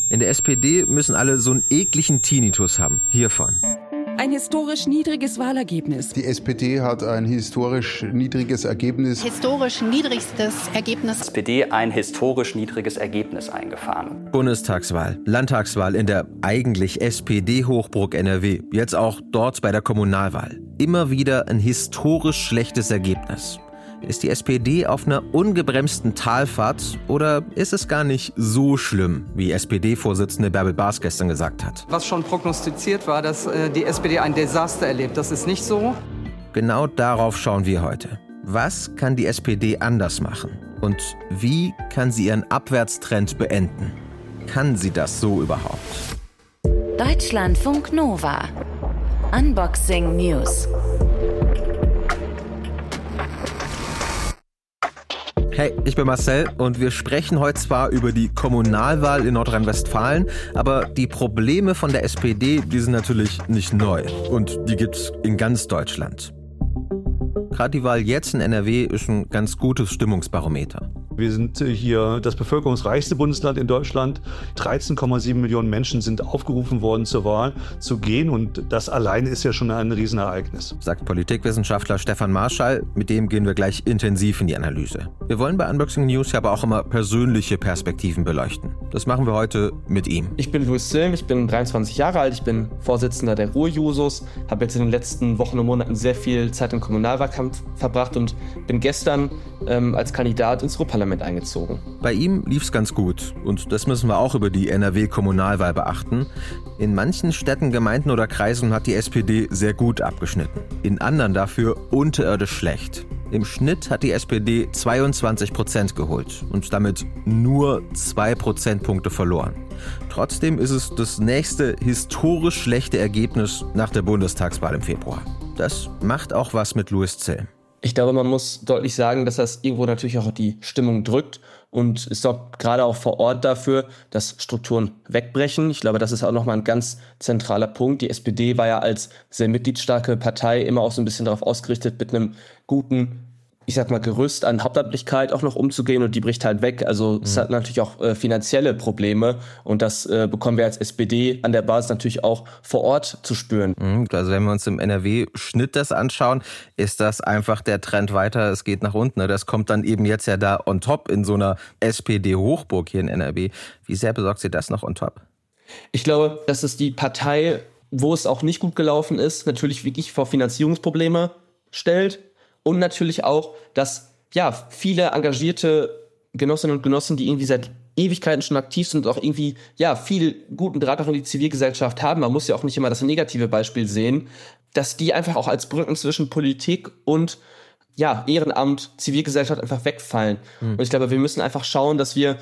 In der SPD müssen alle so einen ekligen Tinnitus haben. Hiervon. Ein historisch niedriges Wahlergebnis. Die SPD hat ein historisch niedriges Ergebnis. Historisch niedrigstes Ergebnis. SPD ein historisch niedriges Ergebnis eingefahren. Bundestagswahl, Landtagswahl in der eigentlich SPD-Hochburg NRW. Jetzt auch dort bei der Kommunalwahl. Immer wieder ein historisch schlechtes Ergebnis. Ist die SPD auf einer ungebremsten Talfahrt oder ist es gar nicht so schlimm, wie SPD-Vorsitzende Bärbel Baas gestern gesagt hat? Was schon prognostiziert war, dass die SPD ein Desaster erlebt. Das ist nicht so. Genau darauf schauen wir heute. Was kann die SPD anders machen? Und wie kann sie ihren Abwärtstrend beenden? Kann sie das so überhaupt? Deutschlandfunk Nova. Unboxing News. Hey, ich bin Marcel und wir sprechen heute zwar über die Kommunalwahl in Nordrhein-Westfalen, aber die Probleme von der SPD, die sind natürlich nicht neu und die gibt's in ganz Deutschland. Gerade die Wahl jetzt in NRW ist ein ganz gutes Stimmungsbarometer. Wir sind hier das bevölkerungsreichste Bundesland in Deutschland. 13,7 Millionen Menschen sind aufgerufen worden, zur Wahl zu gehen. Und das allein ist ja schon ein Riesenereignis. Sagt Politikwissenschaftler Stefan Marschall. Mit dem gehen wir gleich intensiv in die Analyse. Wir wollen bei Unboxing News ja aber auch immer persönliche Perspektiven beleuchten. Das machen wir heute mit ihm. Ich bin Louis Zilm, ich bin 23 Jahre alt, ich bin Vorsitzender der Ruhr-Jusos, habe jetzt in den letzten Wochen und Monaten sehr viel Zeit im Kommunalwahlkampf verbracht und bin gestern als Kandidat ins Ruhrparlament eingezogen. Bei ihm lief's ganz gut und das müssen wir auch über die NRW-Kommunalwahl beachten. In manchen Städten, Gemeinden oder Kreisen hat die SPD sehr gut abgeschnitten, in anderen dafür unterirdisch schlecht. Im Schnitt hat die SPD 22% geholt und damit nur 2 Prozentpunkte verloren. Trotzdem ist es das nächste historisch schlechte Ergebnis nach der Bundestagswahl im Februar. Das macht auch was mit Louis Zilm. Ich glaube, man muss deutlich sagen, dass das irgendwo natürlich auch die Stimmung drückt und es sorgt gerade auch vor Ort dafür, dass Strukturen wegbrechen. Ich glaube, das ist auch nochmal ein ganz zentraler Punkt. Die SPD war ja als sehr mitgliedsstarke Partei immer auch so ein bisschen darauf ausgerichtet, mit einem guten, ich sag mal, Gerüst an Hauptamtlichkeit auch noch umzugehen und die bricht halt weg. Also es hat natürlich auch finanzielle Probleme und das bekommen wir als SPD an der Basis natürlich auch vor Ort zu spüren. Also wenn wir uns im NRW-Schnitt das anschauen, ist das einfach der Trend weiter, es geht nach unten. Das kommt dann eben jetzt ja da on top in so einer SPD-Hochburg hier in NRW. Wie sehr besorgt Sie das noch on top? Ich glaube, dass es die Partei, wo es auch nicht gut gelaufen ist, natürlich wirklich vor Finanzierungsprobleme stellt. Und natürlich auch, dass viele engagierte Genossinnen und Genossen, die irgendwie seit Ewigkeiten schon aktiv sind und auch irgendwie viel guten Draht auch in die Zivilgesellschaft haben, man muss ja auch nicht immer das negative Beispiel sehen, dass die einfach auch als Brücken zwischen Politik und Ehrenamt, Zivilgesellschaft einfach wegfallen. Und ich glaube, wir müssen einfach schauen, dass wir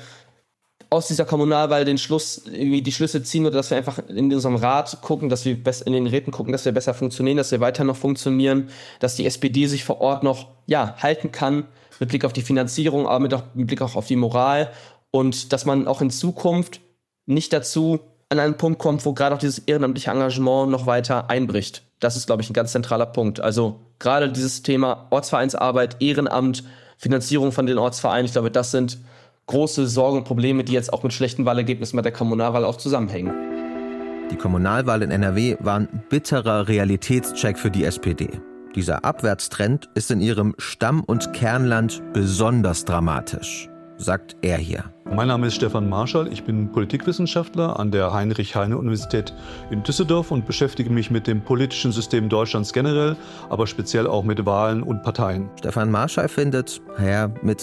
aus dieser Kommunalwahl die Schlüsse ziehen oder dass wir einfach in unserem Rat gucken, dass wir in den Räten gucken, dass wir besser funktionieren, dass wir weiter noch funktionieren, dass die SPD sich vor Ort noch halten kann mit Blick auf die Finanzierung, aber mit Blick auch auf die Moral und dass man auch in Zukunft nicht dazu an einen Punkt kommt, wo gerade auch dieses ehrenamtliche Engagement noch weiter einbricht. Das ist, glaube ich, ein ganz zentraler Punkt. Also gerade dieses Thema Ortsvereinsarbeit, Ehrenamt, Finanzierung von den Ortsvereinen, ich glaube, das sind große Sorgen und Probleme, die jetzt auch mit schlechten Wahlergebnissen bei der Kommunalwahl auch zusammenhängen. Die Kommunalwahl in NRW war ein bitterer Realitätscheck für die SPD. Dieser Abwärtstrend ist in ihrem Stamm- und Kernland besonders dramatisch, sagt er hier. Mein Name ist Stefan Marschall, ich bin Politikwissenschaftler an der Heinrich-Heine-Universität in Düsseldorf und beschäftige mich mit dem politischen System Deutschlands generell, aber speziell auch mit Wahlen und Parteien. Stefan Marschall findet, mit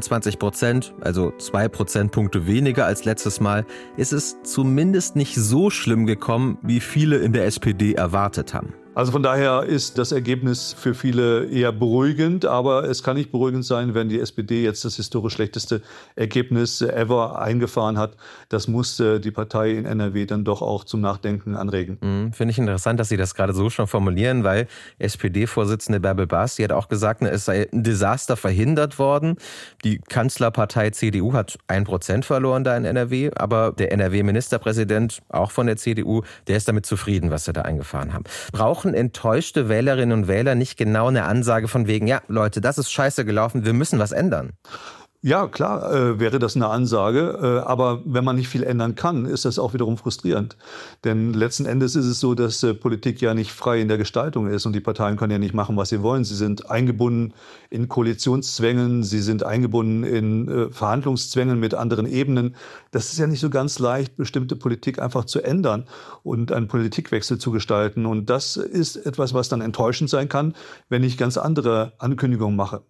22%, also 2 Prozentpunkte weniger als letztes Mal, ist es zumindest nicht so schlimm gekommen, wie viele in der SPD erwartet haben. Also von daher ist das Ergebnis für viele eher beruhigend, aber es kann nicht beruhigend sein, wenn die SPD jetzt das historisch schlechteste Ergebnis ever eingefahren hat. Das muss die Partei in NRW dann doch auch zum Nachdenken anregen. Finde ich interessant, dass Sie das gerade so schon formulieren, weil SPD-Vorsitzende Bärbel Baas, die hat auch gesagt, es sei ein Desaster verhindert worden. Die Kanzlerpartei CDU hat 1% verloren da in NRW, aber der NRW-Ministerpräsident, auch von der CDU, der ist damit zufrieden, was sie da eingefahren haben. Brauchen enttäuschte Wählerinnen und Wähler nicht genau eine Ansage von wegen, ja Leute, das ist scheiße gelaufen, wir müssen was ändern? Ja, klar, wäre das eine Ansage. Aber wenn man nicht viel ändern kann, ist das auch wiederum frustrierend. Denn letzten Endes ist es so, dass Politik ja nicht frei in der Gestaltung ist und die Parteien können ja nicht machen, was sie wollen. Sie sind eingebunden in Koalitionszwängen, sie sind eingebunden in Verhandlungszwängen mit anderen Ebenen. Das ist ja nicht so ganz leicht, bestimmte Politik einfach zu ändern und einen Politikwechsel zu gestalten. Und das ist etwas, was dann enttäuschend sein kann, wenn ich ganz andere Ankündigungen mache.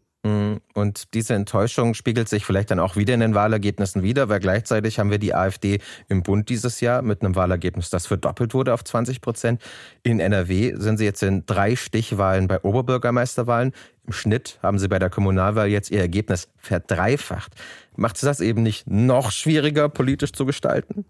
Und diese Enttäuschung spiegelt sich vielleicht dann auch wieder in den Wahlergebnissen wider, weil gleichzeitig haben wir die AfD im Bund dieses Jahr mit einem Wahlergebnis, das verdoppelt wurde auf 20%. In NRW sind sie jetzt in 3 Stichwahlen bei Oberbürgermeisterwahlen. Im Schnitt haben sie bei der Kommunalwahl jetzt ihr Ergebnis verdreifacht. Macht es das eben nicht noch schwieriger, politisch zu gestalten?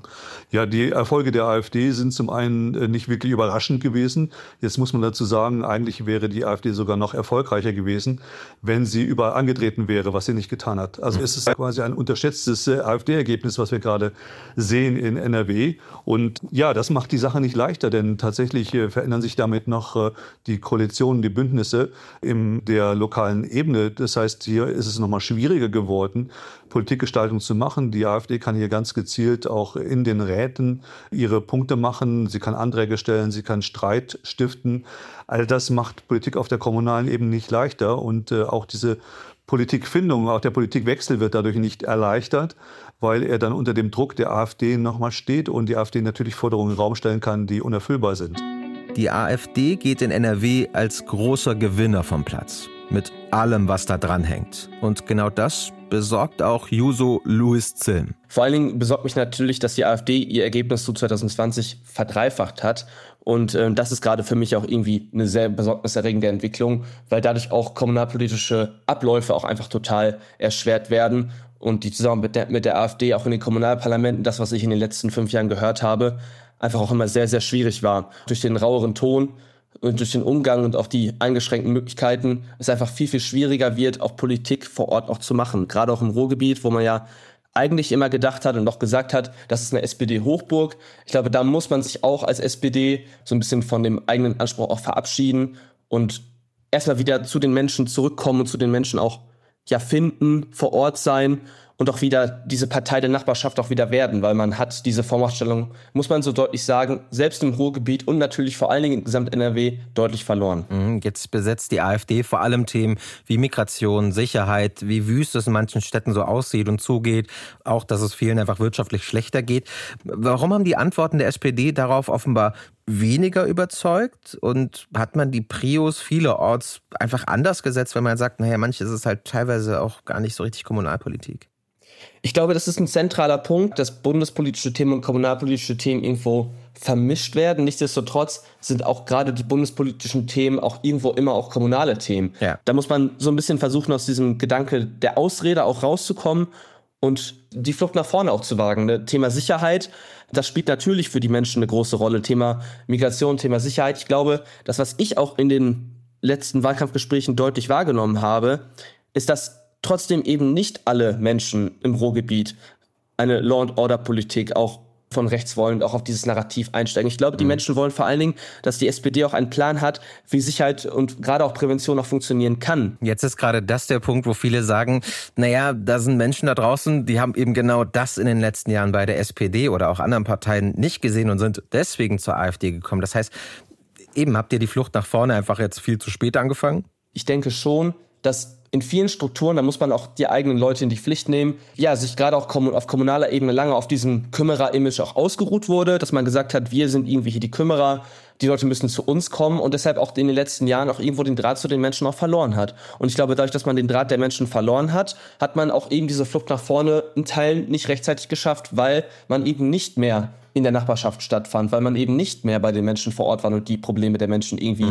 Ja, die Erfolge der AfD sind zum einen nicht wirklich überraschend gewesen. Jetzt muss man dazu sagen, eigentlich wäre die AfD sogar noch erfolgreicher gewesen, wenn sie überall angetreten wäre, was sie nicht getan hat. Also es ist quasi ein unterschätztes AfD-Ergebnis, was wir gerade sehen in NRW. Und ja, das macht die Sache nicht leichter, denn tatsächlich verändern sich damit noch die Koalitionen, die Bündnisse in der lokalen Ebene. Das heißt, hier ist es nochmal schwieriger geworden, Politikgestaltung zu machen. Die AfD kann hier ganz gezielt auch in den Räten ihre Punkte machen. Sie kann Anträge stellen, sie kann Streit stiften. All das macht Politik auf der kommunalen Ebene nicht leichter. Und auch diese Politikfindung, auch der Politikwechsel wird dadurch nicht erleichtert, weil er dann unter dem Druck der AfD nochmal steht und die AfD natürlich Forderungen in den Raum stellen kann, die unerfüllbar sind. Die AfD geht in NRW als großer Gewinner vom Platz. Mit allem, was da dran hängt. Und genau das besorgt auch Juso Louis Zilm. Vor allen Dingen besorgt mich natürlich, dass die AfD ihr Ergebnis zu 2020 verdreifacht hat. Und das ist gerade für mich auch irgendwie eine sehr besorgniserregende Entwicklung, weil dadurch auch kommunalpolitische Abläufe auch einfach total erschwert werden. Und die Zusammenarbeit mit der AfD auch in den Kommunalparlamenten, das, was ich in den letzten 5 Jahren gehört habe, einfach auch immer sehr, sehr schwierig war. Durch den raueren Ton und durch den Umgang und auch die eingeschränkten Möglichkeiten es einfach viel, viel schwieriger wird, auch Politik vor Ort auch zu machen. Gerade auch im Ruhrgebiet, wo man ja eigentlich immer gedacht hat und auch gesagt hat, das ist eine SPD-Hochburg. Ich glaube, da muss man sich auch als SPD so ein bisschen von dem eigenen Anspruch auch verabschieden und erstmal wieder zu den Menschen zurückkommen und zu den Menschen auch finden, vor Ort sein und auch wieder diese Partei der Nachbarschaft auch wieder werden, weil man hat diese Vormachtstellung, muss man so deutlich sagen, selbst im Ruhrgebiet und natürlich vor allen Dingen in Gesamt-NRW deutlich verloren. Jetzt besetzt die AfD vor allem Themen wie Migration, Sicherheit, wie wüst es in manchen Städten so aussieht und zugeht, auch, dass es vielen einfach wirtschaftlich schlechter geht. Warum haben die Antworten der SPD darauf offenbar weniger überzeugt und hat man die Prios vielerorts einfach anders gesetzt, wenn man sagt, naja, manches ist es halt teilweise auch gar nicht so richtig Kommunalpolitik? Ich glaube, das ist ein zentraler Punkt, dass bundespolitische Themen und kommunalpolitische Themen irgendwo vermischt werden. Nichtsdestotrotz sind auch gerade die bundespolitischen Themen auch irgendwo immer auch kommunale Themen. Ja. Da muss man so ein bisschen versuchen, aus diesem Gedanke der Ausrede auch rauszukommen und die Flucht nach vorne auch zu wagen. Thema Sicherheit, das spielt natürlich für die Menschen eine große Rolle. Thema Migration, Thema Sicherheit. Ich glaube, das, was ich auch in den letzten Wahlkampfgesprächen deutlich wahrgenommen habe, ist, dass trotzdem eben nicht alle Menschen im Ruhrgebiet eine Law-and-Order-Politik auch von rechts wollen, auch auf dieses Narrativ einsteigen. Ich glaube, die Menschen wollen vor allen Dingen, dass die SPD auch einen Plan hat, wie Sicherheit und gerade auch Prävention auch funktionieren kann. Jetzt ist gerade das der Punkt, wo viele sagen, naja, da sind Menschen da draußen, die haben eben genau das in den letzten Jahren bei der SPD oder auch anderen Parteien nicht gesehen und sind deswegen zur AfD gekommen. Das heißt, eben habt ihr die Flucht nach vorne einfach jetzt viel zu spät angefangen? Ich denke schon, dass in vielen Strukturen, da muss man auch die eigenen Leute in die Pflicht nehmen, sich gerade auch auf kommunaler Ebene lange auf diesem Kümmerer-Image auch ausgeruht wurde, dass man gesagt hat, wir sind irgendwie hier die Kümmerer, die Leute müssen zu uns kommen und deshalb auch in den letzten Jahren auch irgendwo den Draht zu den Menschen auch verloren hat. Und ich glaube, dadurch, dass man den Draht der Menschen verloren hat, hat man auch eben diese Flucht nach vorne in Teilen nicht rechtzeitig geschafft, weil man eben nicht mehr in der Nachbarschaft stattfand, weil man eben nicht mehr bei den Menschen vor Ort war und die Probleme der Menschen irgendwie,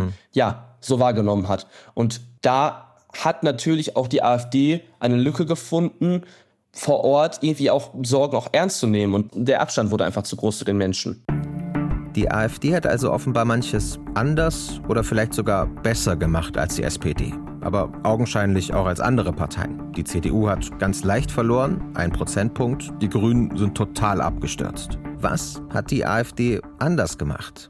so wahrgenommen hat. Und da hat natürlich auch die AfD eine Lücke gefunden, vor Ort irgendwie auch Sorgen auch ernst zu nehmen. Und der Abstand wurde einfach zu groß zu den Menschen. Die AfD hat also offenbar manches anders oder vielleicht sogar besser gemacht als die SPD. Aber augenscheinlich auch als andere Parteien. Die CDU hat ganz leicht verloren, 1 Prozentpunkt. Die Grünen sind total abgestürzt. Was hat die AfD anders gemacht?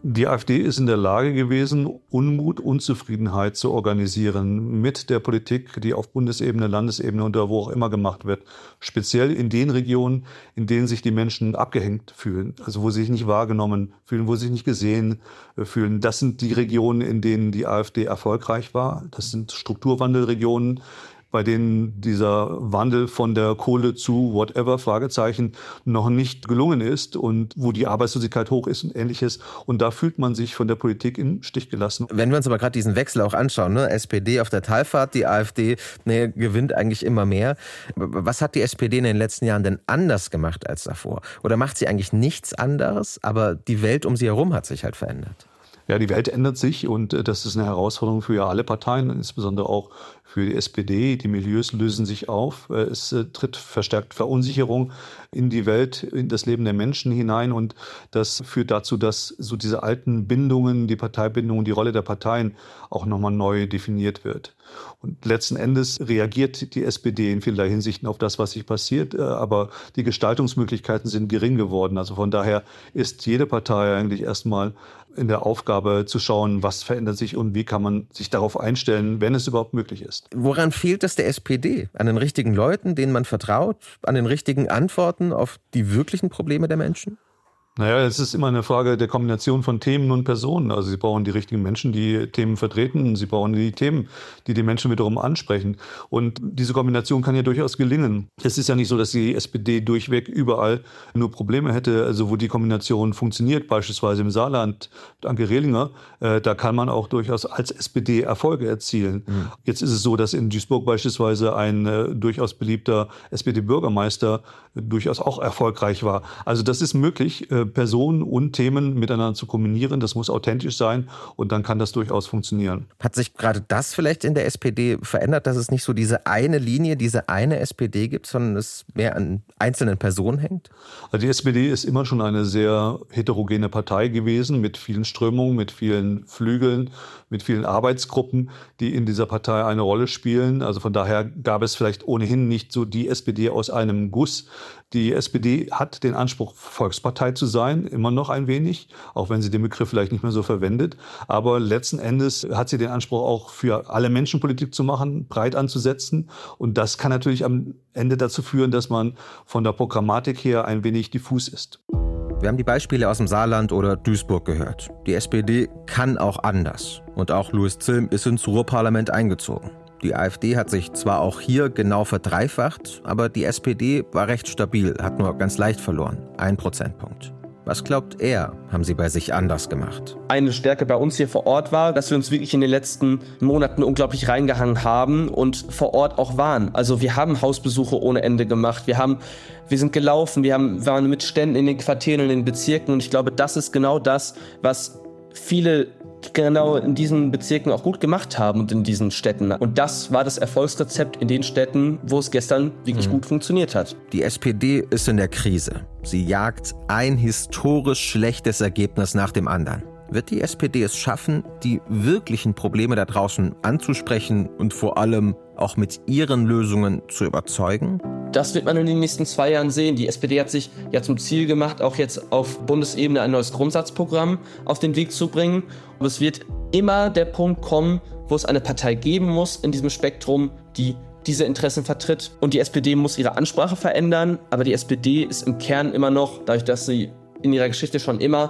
Die AfD ist in der Lage gewesen, Unmut, Unzufriedenheit zu organisieren mit der Politik, die auf Bundesebene, Landesebene oder wo auch immer gemacht wird. Speziell in den Regionen, in denen sich die Menschen abgehängt fühlen, also wo sie sich nicht wahrgenommen fühlen, wo sie sich nicht gesehen fühlen. Das sind die Regionen, in denen die AfD erfolgreich war. Das sind Strukturwandelregionen, bei denen dieser Wandel von der Kohle zu whatever, Fragezeichen, noch nicht gelungen ist und wo die Arbeitslosigkeit hoch ist und Ähnliches. Und da fühlt man sich von der Politik im Stich gelassen. Wenn wir uns aber gerade diesen Wechsel auch anschauen, ne? SPD auf der Talfahrt, die AfD gewinnt eigentlich immer mehr. Was hat die SPD in den letzten Jahren denn anders gemacht als davor? Oder macht sie eigentlich nichts anderes, aber die Welt um sie herum hat sich halt verändert? Ja, die Welt ändert sich und das ist eine Herausforderung für alle Parteien, insbesondere auch für die SPD. Die Milieus lösen sich auf. Es tritt verstärkt Verunsicherung in die Welt, in das Leben der Menschen hinein und das führt dazu, dass so diese alten Bindungen, die Parteibindungen, die Rolle der Parteien auch nochmal neu definiert wird. Und letzten Endes reagiert die SPD in vielerlei Hinsichten auf das, was sich passiert, aber die Gestaltungsmöglichkeiten sind gering geworden. Also von daher ist jede Partei eigentlich erstmal in der Aufgabe zu schauen, was verändert sich und wie kann man sich darauf einstellen, wenn es überhaupt möglich ist. Woran fehlt es der SPD? An den richtigen Leuten, denen man vertraut? An den richtigen Antworten auf die wirklichen Probleme der Menschen? Naja, es ist immer eine Frage der Kombination von Themen und Personen. Also Sie brauchen die richtigen Menschen, die Themen vertreten. Sie brauchen die Themen, die die Menschen wiederum ansprechen. Und diese Kombination kann ja durchaus gelingen. Es ist ja nicht so, dass die SPD durchweg überall nur Probleme hätte. Also wo die Kombination funktioniert, beispielsweise im Saarland, mit Anke Rehlinger, da kann man auch durchaus als SPD Erfolge erzielen. Mhm. Jetzt ist es so, dass in Duisburg beispielsweise ein durchaus beliebter SPD-Bürgermeister durchaus auch erfolgreich war. Also das ist möglich, Personen und Themen miteinander zu kombinieren. Das muss authentisch sein und dann kann das durchaus funktionieren. Hat sich gerade das vielleicht in der SPD verändert, dass es nicht so diese eine Linie, diese eine SPD gibt, sondern es mehr an einzelnen Personen hängt? Also die SPD ist immer schon eine sehr heterogene Partei gewesen, mit vielen Strömungen, mit vielen Flügeln, mit vielen Arbeitsgruppen, die in dieser Partei eine Rolle spielen. Also von daher gab es vielleicht ohnehin nicht so die SPD aus einem Guss. Die SPD hat den Anspruch, Volkspartei zu sein, immer noch ein wenig, auch wenn sie den Begriff vielleicht nicht mehr so verwendet. Aber letzten Endes hat sie den Anspruch, auch für alle Menschen Politik zu machen, breit anzusetzen. Und das kann natürlich am Ende dazu führen, dass man von der Programmatik her ein wenig diffus ist. Wir haben die Beispiele aus dem Saarland oder Duisburg gehört. Die SPD kann auch anders. Und auch Louis Zilm ist ins Ruhrparlament eingezogen. Die AfD hat sich zwar auch hier genau verdreifacht, aber die SPD war recht stabil, hat nur ganz leicht verloren. 1 Prozentpunkt. Was glaubt er, haben sie bei sich anders gemacht? Eine Stärke bei uns hier vor Ort war, dass wir uns wirklich in den letzten Monaten unglaublich reingehangen haben und vor Ort auch waren. Also wir haben Hausbesuche ohne Ende gemacht. Wir sind gelaufen, waren mit Ständen in den Quartieren, in den Bezirken. Und ich glaube, das ist genau das, was viele genau in diesen Bezirken auch gut gemacht haben und in diesen Städten. Und das war das Erfolgsrezept in den Städten, wo es gestern wirklich gut funktioniert hat. Die SPD ist in der Krise. Sie jagt ein historisch schlechtes Ergebnis nach dem anderen. Wird die SPD es schaffen, die wirklichen Probleme da draußen anzusprechen und vor allem auch mit ihren Lösungen zu überzeugen? Das wird man in den nächsten 2 Jahren sehen. Die SPD hat sich ja zum Ziel gemacht, auch jetzt auf Bundesebene ein neues Grundsatzprogramm auf den Weg zu bringen. Und es wird immer der Punkt kommen, wo es eine Partei geben muss in diesem Spektrum, die diese Interessen vertritt. Und die SPD muss ihre Ansprache verändern, aber die SPD ist im Kern immer noch, dadurch, dass sie in ihrer Geschichte schon immer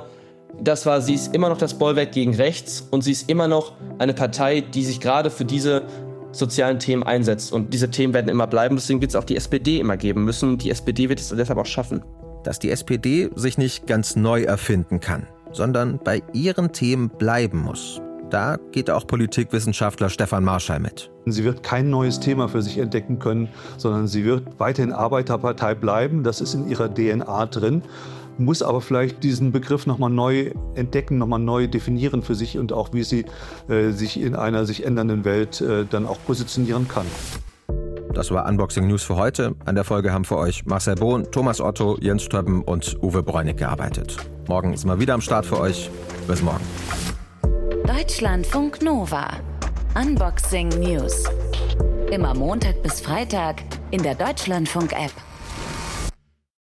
sie ist immer noch das Bollwerk gegen rechts und sie ist immer noch eine Partei, die sich gerade für diese sozialen Themen einsetzt. Und diese Themen werden immer bleiben, deswegen wird es auch die SPD immer geben müssen. Und die SPD wird es deshalb auch schaffen. Dass die SPD sich nicht ganz neu erfinden kann, sondern bei ihren Themen bleiben muss. Da geht auch Politikwissenschaftler Stefan Marschall mit. Sie wird kein neues Thema für sich entdecken können, sondern sie wird weiterhin Arbeiterpartei bleiben. Das ist in ihrer DNA drin. Muss aber vielleicht diesen Begriff nochmal neu entdecken, nochmal neu definieren für sich und auch, wie sie sich in einer sich ändernden Welt dann auch positionieren kann. Das war Unboxing News für heute. An der Folge haben für euch Marcel Bohn, Thomas Otto, Jens Stöppen und Uwe Bräunig gearbeitet. Morgen sind wir wieder am Start für euch. Bis morgen. Deutschlandfunk Nova. Unboxing News. Immer Montag bis Freitag in der Deutschlandfunk-App.